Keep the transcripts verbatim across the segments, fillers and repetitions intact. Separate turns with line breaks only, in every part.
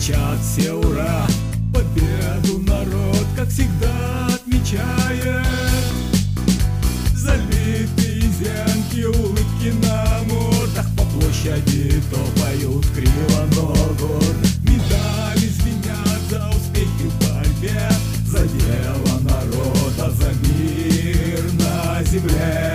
кричат все ура. Победу народ, как всегда, отмечает. Залитые зенки, улыбки на мордах, по площади топают криво, но гордо. Медали звенят за успехи в борьбе, за дело народа, за мир на земле.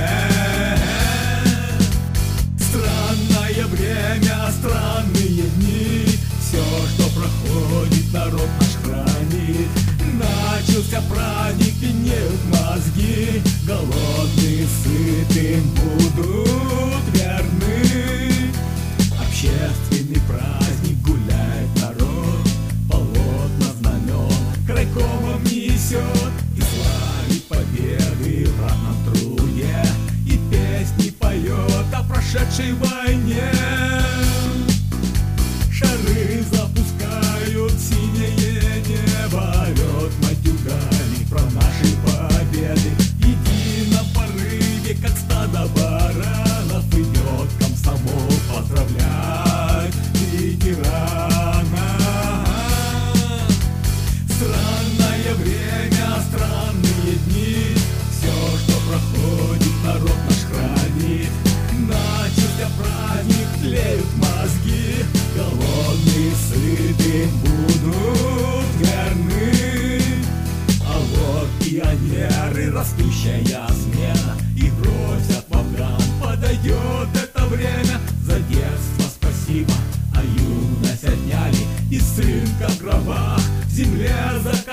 Странное время, странные дни, все, что проходит, народ наш хранит. Начался праздник, пьянеют мозги, голодные сытым будут верны. Общественный праздник, гуляет народ, полотна знамен крайкомом несет. И славит победы в ратном труде, и песни поет о прошедшей войне. Шары запускают в синее небо, лед матюгами про наши победы. В едином порыве, как стадо баранов, идет комсомол поздравлять ветерана. Странное время, странные дни, все, что проходит, народ наш хранит. Начался праздник, тлеют мозги, голодные сытым будут верны. А вот пионеры, растущая смена, и бросят в Афган, подойдет это время. За детство спасибо, а юность отняли, и сын как в гробах в земле закопали.